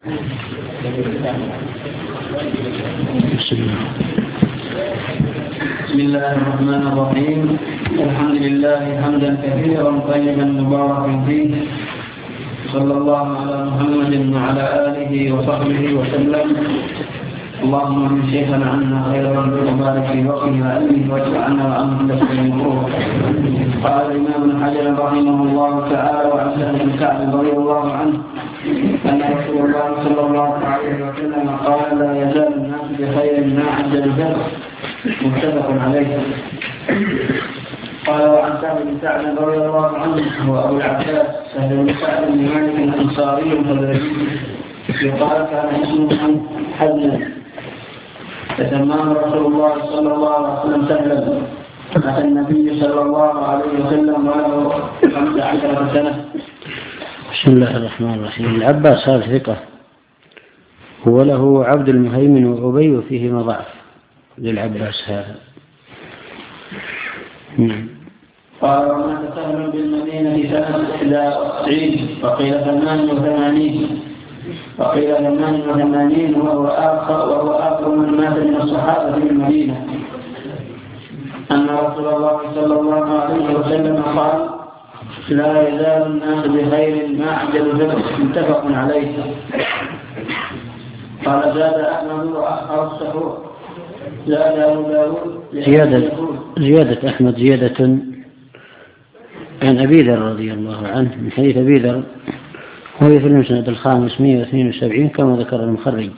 بسم الله الرحمن الرحيم. الحمد لله حمدا كثيرا طيبا مباركا فيه، صلى الله على محمد وعلى آله وصحبه وسلم. اللهم من شيخنا عنا خيرا وبارك في وقته وعلمه واجعلنا وعنهم تسليما. قال الإمام ابن حجر رحمه الله تعالى وعن سهل بن سعد رضي الله عنه أن رسول الله صلى الله عليه وسلم قال: لا يزال الناس بخير ما عجل البر. متفق عليه. قال وعن سهل بن سعد رضي الله عنه وأبو العباس سهل بن سعد بن مالك الأنصاري الخزرجي يقال كان اسمه حزن، فسماه رسول الله صلى الله عليه وسلم سهلا. أتى النبي صلى الله عليه وسلم وله 15 سنة. بسم الله الرحمن الرحيم. العباس هذا ثقة، هو له عبد المهيمن وأبي وفيهما ضعف للعباس هذا. قال ومات سهل بالمدينة سنة 91 وقيل 88 وقيل 88 وهو آخر من مات من الصحابة في المدينة. أن رسول الله صلى الله عليه وسلم قال: لا يزال الناس بخير ما عجل البر. متفق عليه. قال زاد أحمد وأخر السحور. زاد أبو داود زيادة أحمد زيادة عن أبي ذر رضي الله عنه من حديث أبي ذر، وهي في المسند 572 كما ذكر المخرج.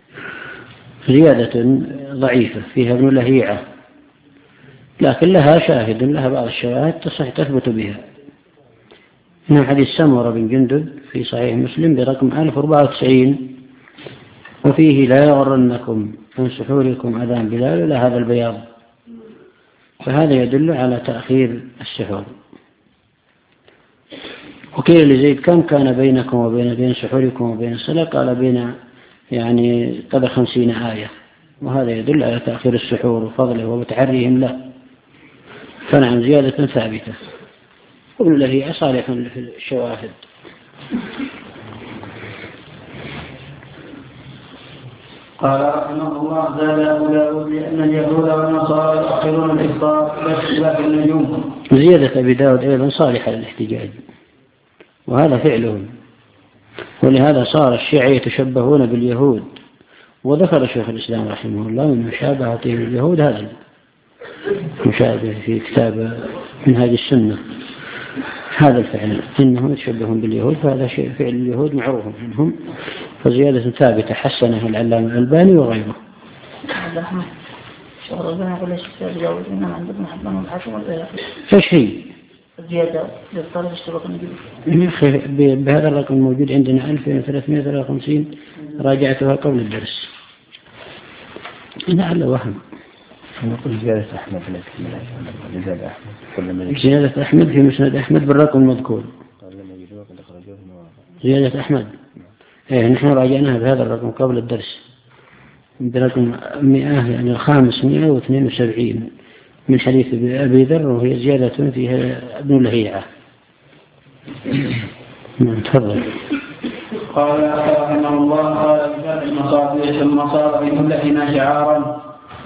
زيادة ضعيفة فيها ابن لهيعة، لكن لها شاهد، لها بعض الشواهد تصح تثبت بها. من حديث سمرة بن جندب في صحيح مسلم برقم 1094، وفيه: لا يغرنكم عن سحوركم أذان بلال ولا هذا البياض. فهذا يدل على تأخير السحور. وقيل لزيد: كم كان بينكم وبين سحوركم وبين الصلاة؟ قال: بين قدر 50 آية. وهذا يدل على تأخير السحور وفضله وتحريهم له. فنعم زيادة ثابتة، وابن لهيعة صالح في الشواهد. قال رحمه الله: زاد أبو داود لأن اليهود والنصارى يؤخرون الإفطار باختلاف النجوم. زيادة أبي داود أيضا صالحة للاحتجاج، وهذا فعلهم، ولهذا صار الشيعة يتشبهون باليهود. وذكر شيخ الإسلام رحمه الله من مشابهته باليهود هذا مشابه في كتاب منهاج السنة، هذا الفعل إنهم يتشبهون باليهود، فهذا شيء فعل اليهود معروف منهم. فزيادة ثابتة حسنها العلامة الألباني وغيره. ايش هي؟ زيادة للطالب اشتراك النجوم. بهذا الرقم الموجود عندنا 2353، راجعتها قبل الدرس. لعل وهم. نقول زيادة أحمد، زيادة أحمد في مسند أحمد بالرقم المذكور. زيادة أحمد نحن راجعناها بهذا الرقم قبل الدرس برقم 100 572 من حديث أبي ذر، وهي زيادة فيها ابن لهيعة. تفضل. قال رحمه الله: قال بفتح المصابيح ثم صار في ملحنا شعارا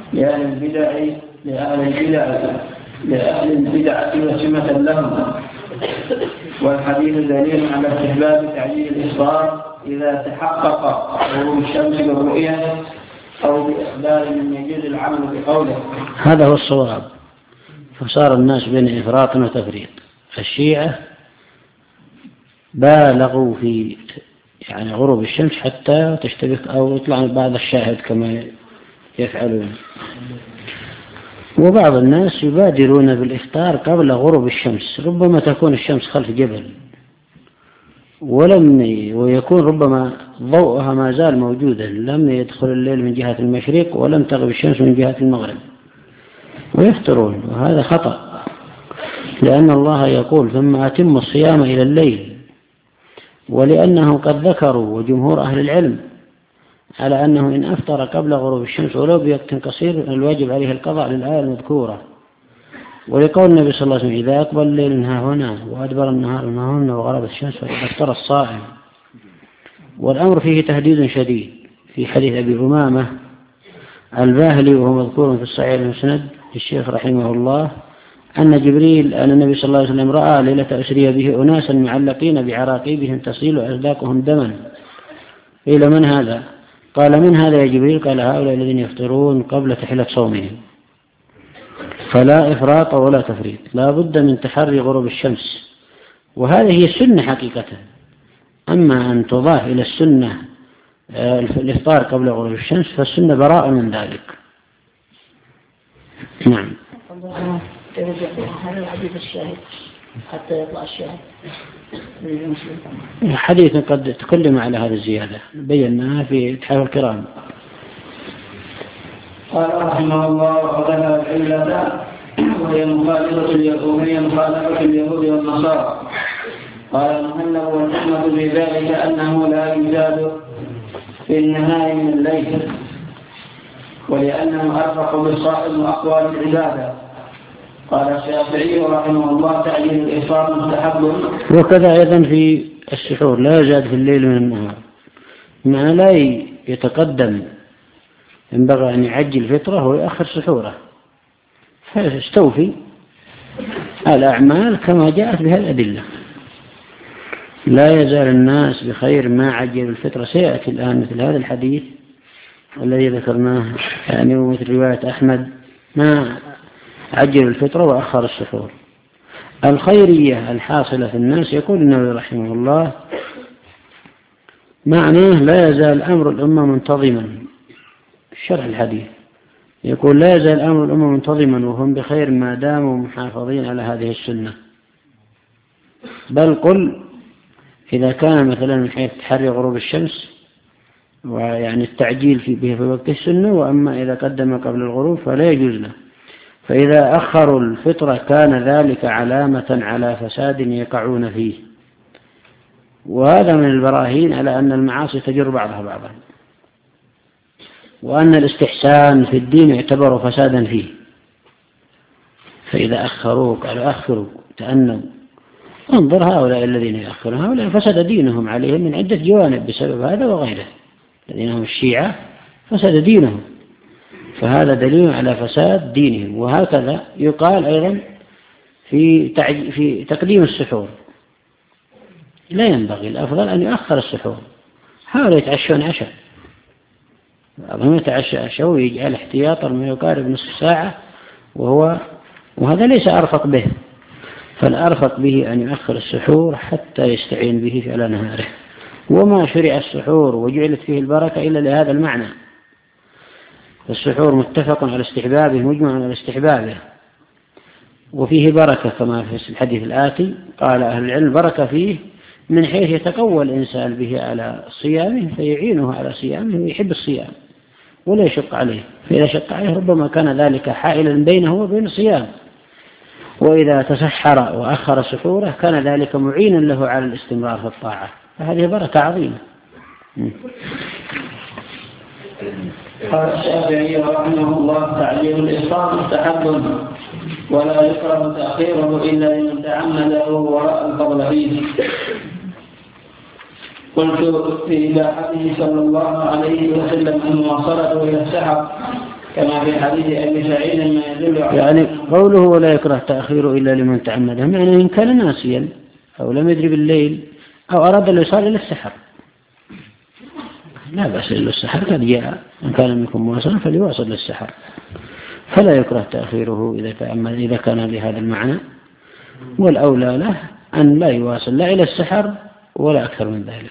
لأهل البدع وسمة لهم. والحديث دليل على استحباب تعجيل الإفطار إذا تحقق غروب الشمس بالرؤية أو بإخبار من يجوز العمل بقوله. هذا هو الصواب. فصار الناس بين إفراط وتفريط. الشيعة بالغوا في غروب الشمس حتى تشتبك أو يطلع بعض الشاهد كما يفعلون، وبعض الناس يبادرون بالإفطار قبل غروب الشمس. ربما تكون الشمس خلف جبل ويكون ربما ضوءها ما زال موجودا، لم يدخل الليل من جهة المشرق ولم تغرب الشمس من جهة المغرب، ويفطرون. وهذا خطأ، لأن الله يقول: ثم أتم الصيام إلى الليل. ولأنه قد ذكروا وجمهور أهل العلم على أنه إن أفطر قبل غروب الشمس ولو بوقت قصير الواجب عليه القضاء للآية المذكورة. ولقول النبي صلى الله عليه وسلم: إذا أقبل الليل ها هنا وأدبر النهار ها هنا وغربت الشمس فقد أفطر الصائم. والأمر فيه تهديد شديد في حديث أبي أمامة الباهلي وهو مذكور في الصحيح المسند للشيخ رحمه الله أن النبي صلى الله عليه وسلم رأى ليلة أسري به أناسا معلقين بعراقيبهم تصيل أسداقهم دما. قيل من هذا؟ قال من هذا يا جبريل؟ قال هؤلاء الذين يفطرون قبل تحلة صومهم. فلا إفراط ولا تفريط، لا بد من تحري غروب الشمس، وهذه هي السنة حقيقة. أما أن تضاف إلى السنة الإفطار قبل غروب الشمس فالسنة براء من ذلك. نعم. هذا الحديث الشاهد حتى يطلع الشاهد حديث قد تكلم على هذه الزيادة بيناها في إتحاف الكرام. قال رحمه الله وذهب العلة وهي مخالفة اليهود والنصارى. قال المهلب والحكمة بذلك أنه لا يزاد في النهاية من الليل، ولأنه أرفق بالصائم وأقوال العبادة. قال الشافعي رحمه الله تعجيل الإفطار مستحب. وكذا أيضا في السحور لا يزاد في الليل من النهار، معنى لا يتقدم، ينبغي أن يعجل فطره ويأخر سحوره، فيستوفي الأعمال كما جاءت بها الأدلة. لا يزال الناس بخير ما عجل الفطرة. سيأتي الآن مثل هذا الحديث الذي ذكرناه يعني ومثل رواية أحمد ما عجل الفطرة وأخر السحور. الخيرية الحاصلة في الناس يقول النووي رحمه الله معناه لا يزال أمر الأمة منتظما. شرح الحديث يقول لا يزال أمر الأمة منتظما وهم بخير ما داموا محافظين على هذه السنة، بل قل إذا كان مثلا من حيث تحري غروب الشمس ويعني التعجيل به في وقت السنة، وأما إذا قدم قبل الغروب فلا يجوز له. فإذا أخروا الفطرة كان ذلك علامة على فساد يقعون فيه، وهذا من البراهين على أن المعاصي تجر بعضها بعضا، وأن الاستحسان في الدين يعتبر فسادا فيه. فإذا أخروا قالوا أخروا تأنوا، انظر هؤلاء الذين يأخرون هؤلاء فسد دينهم عليهم من عدة جوانب بسبب هذا وغيره، الذين هم الشيعة فسد دينهم، فهذا دليل على فساد دينهم. وهكذا يقال أيضا في تقديم السحور، لا ينبغي، الأفضل أن يؤخر السحور. هؤلاء يتعشون عشاء، بعضهم يتعشى عشاء ويجعل احتياطا ما يقارب نصف ساعة، وهذا ليس أرفق به، فالأرفق به أن يؤخر السحور حتى يستعين به على نهاره. وما شرع السحور وجعلت فيه البركة إلا لهذا المعنى. السحور متفق على استحبابه، مجمع على استحبابه، وفيه بركة كما في الحديث الآتي. قال أهل العلم بركة فيه من حيث يتقوى الإنسان به على صيامه فيعينه على صيامه ويحب الصيام ولا يشق عليه، فإذا شق عليه ربما كان ذلك حائلا بينه وبين الصيام، وإذا تسحر وأخر سحوره كان ذلك معينا له على الاستمرار في الطاعة، فهذه بركة عظيمة. قال الشافعي رحمه الله تعجيل الإفطار مستحب ولا يكره تأخيره إلا لمن تعمده وراء الفضل فيه. قلت في إباحته صلى الله عليه وسلم المواصلة إلى السحر كما في حديث أبي سعيد ما يدل على يعني قوله ولا يكره تأخيره إلا لمن تعمده، معنى إن كان ناسيا أو لم يدري بالليل أو أراد الوصال إلى السحر لا بأس إلا السحر قد جاء، إن كان منكم مواصلا فليواصل للسحر، فلا يكره تأخيره إذا كان بهذا المعنى. والأولى له أن لا يواصل لا إلى السحر ولا أكثر من ذلك.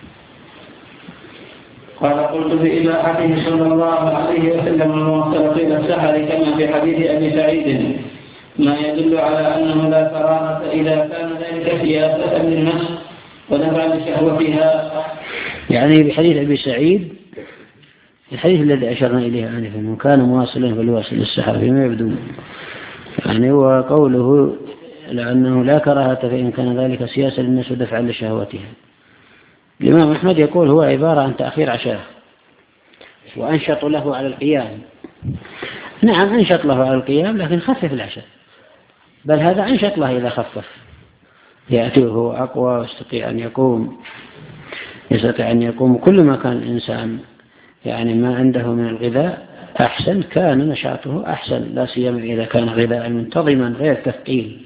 قال قلت في إباحته صلى الله عليه وسلم المواصلة إلى السحر كما في حديث أبي سعيد ما يدل على أنه لا كراهة إذا كان ذلك سياسة للنفس ودفعا لشهوتها. يعني بحديث أبي سعيد الحديث الذي أشرنا إليه آنفا من كان مواصلا فليواصل السحر فيما يبدو، يعني هو قوله لأنه لا كراهة فإن كان ذلك سياسة للنفس ودفعا لشهوتها. الإمام أحمد يقول هو عبارة عن تأخير عشاء وأنشط له على القيام. نعم أنشط له على القيام لكن خفف العشاء، بل هذا أنشط له إذا خفف، يأتي وهو أقوى ويستطيع أن يقوم. يستطيع أن يقوم. كل ما كان الإنسان يعني ما عنده من الغذاء أحسن كان نشاطه أحسن، لا سيما إذا كان غذاء منتظما غير تثقيل.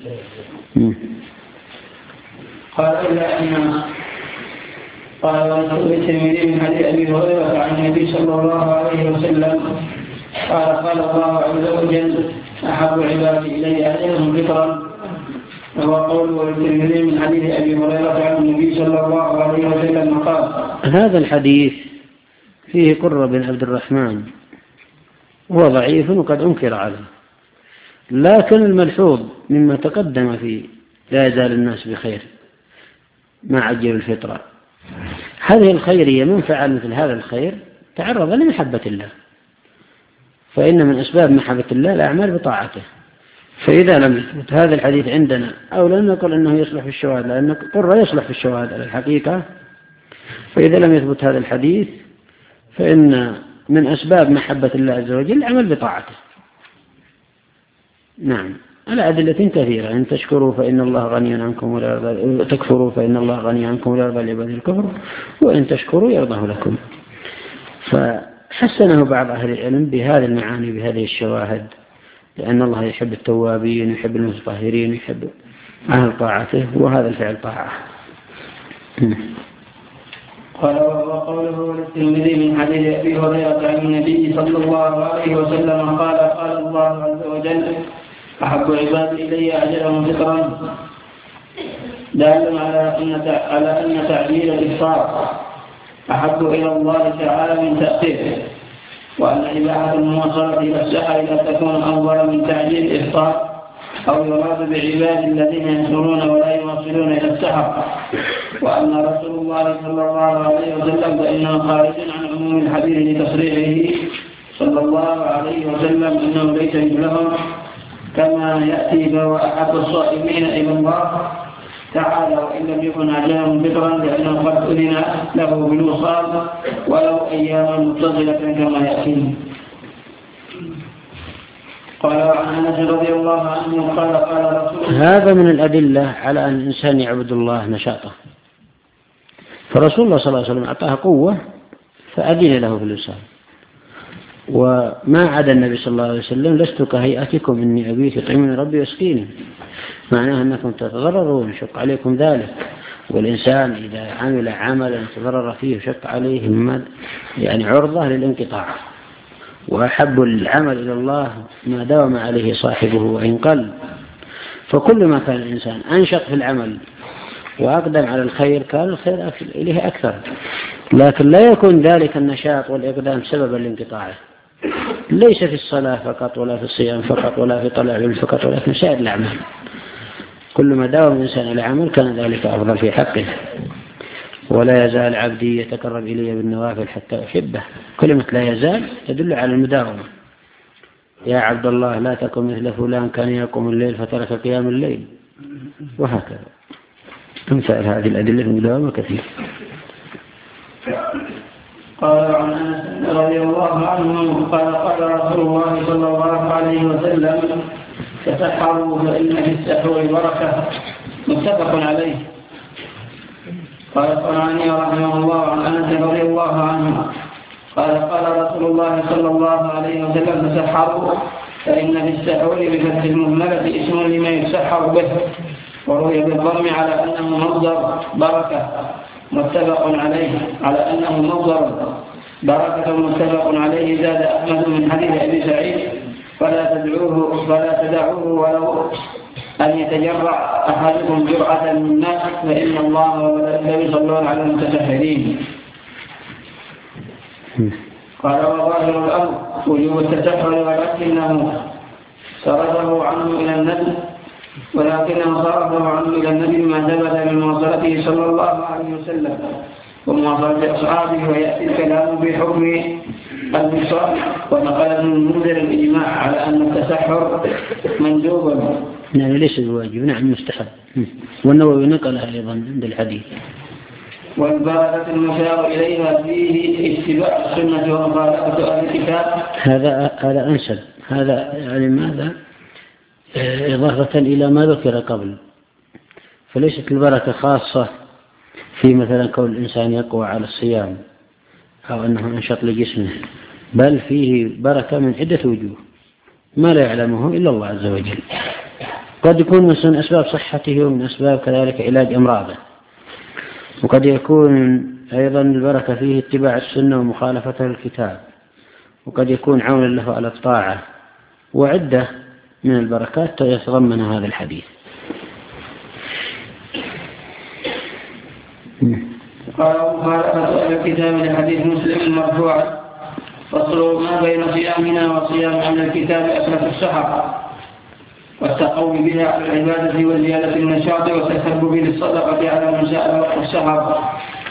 قال إلا أن قال الترمذي من حديث أبي هريرة عن النبي صلى الله عليه وسلم قال الله عز وجل أحب عبادي إلي أجلهم فطرا. وهو قول الترمذي من حديث أبي هريرة عن النبي صلى الله عليه وسلم قال. هذا الحديث فيه قرة بن عبد الرحمن هو ضعيف وقد أنكر عليه، لكن الملحوظ مما تقدم فيه لا يزال الناس بخير ما عجل الفطرة. هذه الخيرية من فعل مثل هذا الخير تعرض لمحبة الله، فإن من أسباب محبة الله الأعمال بطاعته. فإذا لم يثبت هذا الحديث عندنا أو لم نقل أنه يصلح في الشواهد، لأن قرة يصلح في الشواهد على الحقيقة، فإذا لم يثبت هذا الحديث فإن من أسباب محبة الله عز وجل العمل بطاعته. نعم، على أدلة كثيرة. إن تشكروا فإن الله غني عنكم ولا يرضى، تكفروا فإن الله غني عنكم ولا يرضى لعباده الكفر، وإن تشكروا يرضاه لكم. فحسنه بعض أهل العلم بهذه المعاني بهذه الشواهد، لأن الله يحب التوابين يحب المتطهرين يحب أهل طاعته، وهذا الفعل طاعة. قال وقوله للترمذي من حديث أبي هريرة عن النبي صلى الله عليه وسلم قال الله عز وجل أحب عبادي إلي أجلهم فطرا، دال على أن تعجيل الإفطار أحب إلى الله تعالى من تأخيره، وأن إباحة المواصلة إلى السحر لا تكون أفضل من تعجيل الإفطار، أو يراد بعباد الذين يسهرون ولا يواصلون إلى السحر. وأن رسول الله صلى الله عليه وسلم فإنه خارج عن عموم الحديث لتصريحه صلى الله عليه وسلم أنه ليس مثلهم، كما يأتي فهو أحب الصائمين إلى الله تعالى وإن لم يكن أجلهم فطرا، لأنه قد أذن له بالوصال ولو أياما متصلة كما يأتي. قال عن أنس رضي الله عنه قال رسول هذا من الأدلة على أن الإنسان يعبد الله نشاطه. فرسول الله صلى الله عليه وسلم أعطاه قوة فأذن له في الوصال، وما عدا النبي صلى الله عليه وسلم لست كهيئتكم إني أبيت يطعمني ربي يسقيني، معناه أنكم تتضررون يشق عليكم ذلك. والإنسان إذا عمل عملا تضرر فيه يشق عليه يعني عرضة للانقطاع. وأحب العمل إلى الله ما داوم عليه صاحبه وإن قل. فكل ما كان الإنسان أنشط في العمل وأقدم على الخير كان الخير إليه أكثر، لكن لا يكون ذلك النشاط والإقدام سببا لانقطاعه، ليس في الصلاة فقط ولا في الصيام فقط ولا في طلع العلم فقط، ولكن سائر الأعمال. كل ما داوم الإنسان على عمل كان ذلك أفضل في حقه. ولا يزال عبدي يتقرب إلي بالنوافل حتى أحبه. كلمة لا يزال تدل على المداومة. يا عبد الله لا تكن مثل فلان كان يقوم الليل فترك قيام الليل، وهكذا. أمثال هذه الأدلة المداومة كثير. قال عن أنس رضي الله عنه قال رسول الله صلى الله عليه وسلم تسحروا فإن في السحور بركة، متفق عليه. قال الصنعاني رحمه الله عن أنس رضي الله عنه قال رسول الله صلى الله عليه وسلم تسحروا فإن في السحور بفتح المهملة اسم لما يسحر به، وروي بالضم على أنه مصدر بركة متفق عليه متفق عليه. زاد أحمد من حديث أبي سعيد فلا تدعوه ولو أن يتجرع أحدكم جرعة من ماء فإن الله وملائكته يصلون على المتسحرين. قال وظاهر الأمر وجوب التسحر، ولكنه صرفه عنه إلى النبي ما ثبت من مواصلته صلى الله عليه وسلم ومواصلة أصحابه، ويأتي الكلام بحكم الوصال. ونقل ابن المنذر الإجماع على أن التسحر مندوب، يعني ليس الواجب، نعم مستحب. والنووي نقلها أيضا عند الحديث. والبركة المشار إليها فيه اتباع السنة ومخالفة أهل الكتاب. هذا أنسب. هذا يعني ماذا؟ إضافة إلى ما ذكر قبل، فليست البركة خاصة في مثلا كون الإنسان يقوى على الصيام أو أنه أنشط لجسمه، بل فيه بركة من عدة وجوه ما لا يعلمه إلا الله عز وجل. قد يكون من أسباب صحته ومن أسباب كذلك علاج أمراضه، وقد يكون أيضا البركة فيه اتباع السنة ومخالفة الكتاب، وقد يكون عونا له على الطاعة، وعدة من البركات يتضمن هذا الحديث. قال مخالفة الكتاب لحديث مسلم مرفوعا: فصل ما بين صيامنا وصيام أهل الكتاب أكلة السحر، والتقوي بها على العبادة وزيادة النشاط والتسبب للصدقة على من سأل وقت السحر.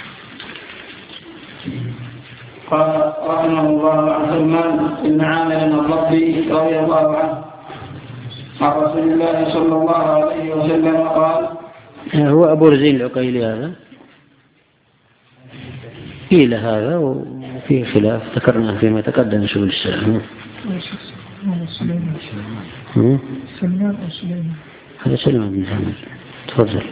قال رحمه الله عن سلمان بن عامر الضبي رضي الله عنه عن رسول الله صلى الله عليه وسلم قال: هو أبو رزين العقيلي هذا قيل هذا، وفي خلاف ذكرناه فيما تقدم سبل السلام. سلمان أو سليمان؟ هذا سلمان بن عامر. تفضل.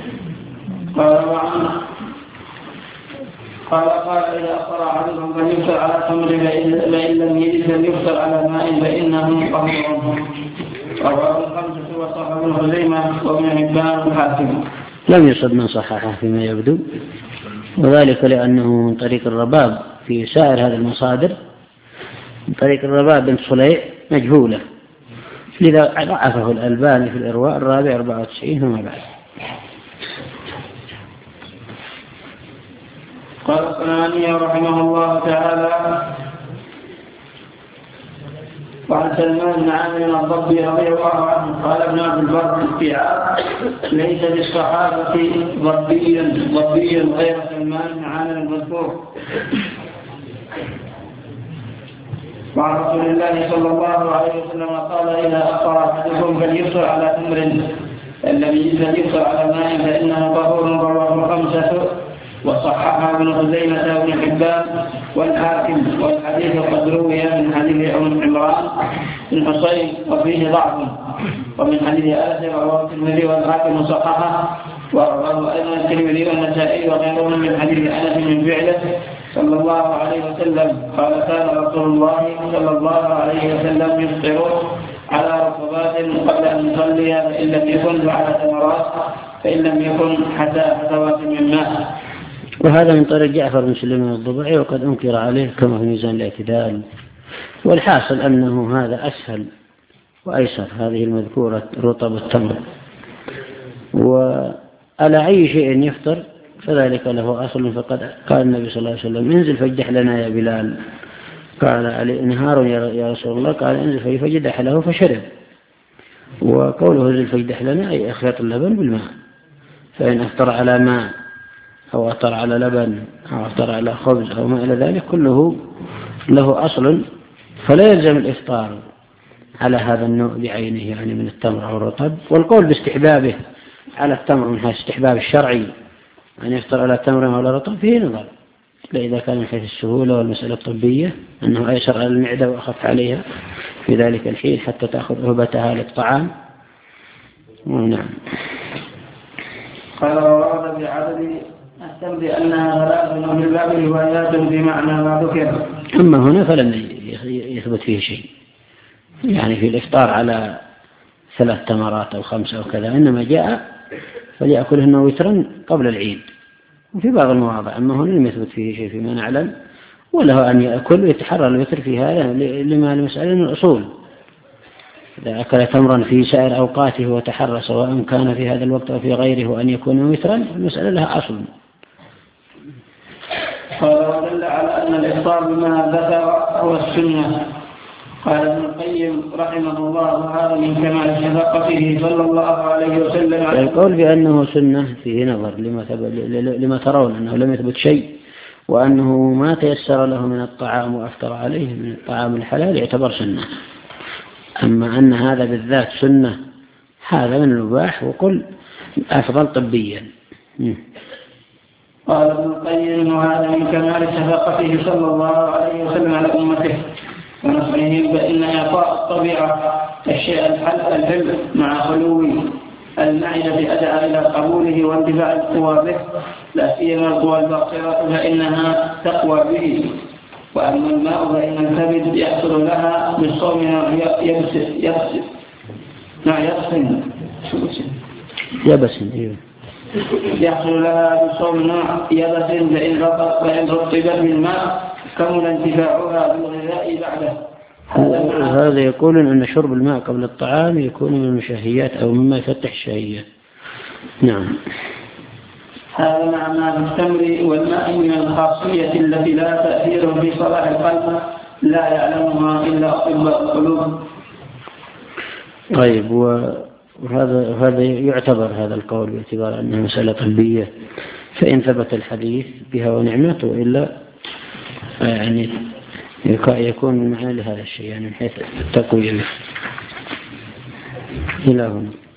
قال إذا أفطر أحدكم فليفطر على تمر، فإن لم يجد فليفطر على ماء فإنه طهور. رواه الخمسة وصححه ابن خزيمة وابن حبان والحاكم. لم يصب من صححه فيما يبدو، وذلك لأنه من طريق الرباب في سائر هذه المصادر، من طريق الرباب بن صليع مجهولة، لذا ضعفه الألباني في الإرواء الرابع 94 وما بعد. قال الصنعاني رحمه الله تعالى: وعن سلمان بن عامر الضبي رضي الله عنه قال ابن عبد البر الاستيعاب: ليس للصحابة ضبي غير سلمان بن عامر المذكور. وعن رسول الله صلى الله عليه وسلم قال: إذا أفطر أحدكم فليفطر على تمر، الذي فليفطر على ماء فإنه طهور. رواه الخمسة وصححه ابن خزيمة وابن حبان والحاكم. والحديث قد روي من حديث عمران بن حصين وفيه ضعف، ومن حديث أنس رواه الترمذي والحاكم وصححه، ورواه أيضا الترمذي والنسائي وغيرهم من حديث أنس من فعله صلى الله عليه وسلم قال: كان رسول الله صلى الله عليه وسلم يفطر على رطبات قبل أن يصلي، فإن لم يكن فعلى تمرات، فإن لم يكن حتى حثوات من ماء. وهذا من طريق جعفر بن سليمان الضبعي، وقد أنكر عليه كما في ميزان الاعتدال. والحاصل أنه هذا أسهل وأيسر، هذه المذكورة رطب التمر. وعلى أي شيء يفطر فذلك له أصل، فقد قال النبي صلى الله عليه وسلم: انزل فاجدح لنا يا بلال. قال علي: نهار يا رسول الله. قال: انزل فاجدح له فشرب. وقوله انزل فاجدح لنا أي اخلط اللبن بالماء، فإن أفطر على ماء أو أفطر على لبن أو أفطر على خبز أو ما إلى ذلك كله له أصل، فلا يلزم الإفطار على هذا النوع بعينه، يعني من التمر أو الرطب. والقول باستحبابه على التمر من حيث استحباب الشرعي أن يفطر على تمر أو على رطب فيه نظر، إذا كان من حيث السهولة والمسألة الطبية أنه أيسر على المعدة وأخف عليها في ذلك الحين حتى تأخذ رهبتها للطعام. نعم. قال: وورد بعدد التمر أنها ثلاث، وفي الباب روايات بمعنى ما ذكر. أما هنا فلم يثبت فيه شيء، يعني في الإفطار على 3 تمرات أو 5 أو كذا، إنما جاء فليأكلهن وترا قبل العيد، وفي بعض المواضع. أما هنا لم يثبت فيه شيء فيما نعلم، وله أن يأكل ويتحرى الوتر في هذا لما المسألة من الأصول. إذا أكل تمرا في سائر أوقاته وتحرى سواء كان في هذا الوقت أو في غيره وأن يكون وترا، المسألة لها أصل. قال: ودل على أن الإفطار بما ذكر هو السنة. قال ابن القيم رحمه الله: هذا من كمال شفقته صلى الله عليه وسلم. القول بأنه سنة فيه نظر لما ترون أنه لم يثبت شيء، وأنه ما تيسر له من الطعام وأفطر عليه من الطعام الحلال يعتبر سنة. أما أن هذا بالذات سنة هذا من المباح، وقل أفضل طبيا. قال ابن القيم: وهذا من كمال شفقته صلى الله عليه وسلم على أمته ونصحهم، فإن إعطاء الطبيعة الشيء الحل مع خلو المعدة أدعى إلى قبوله واندفاع القوى به، لا سيما القوى الباصرة فإنها تقوى به. وأما الماء فإن الكبد يحصل لها بالصوم يحصل لها بصوم نوع يبس، فإن رطبت بالماء كمل انتفاعها بالغذاء بعده. هذا يقول أن شرب الماء قبل الطعام يكون من المشهيات أو مما يفتح الشهية. نعم. هذا مع ما في التمر والماء من الخاصية التي لا تأثير في صلاح القلب لا يعلمها إلا أطباء القلوب. طيب، وهذا يعتبر هذا القول باعتبار أنها مسألة طبية، فإن ثبت الحديث بها ونعمته إلا يعني يكون معنا لهذا الشيء، يعني من حيث التقوية إلى هنا.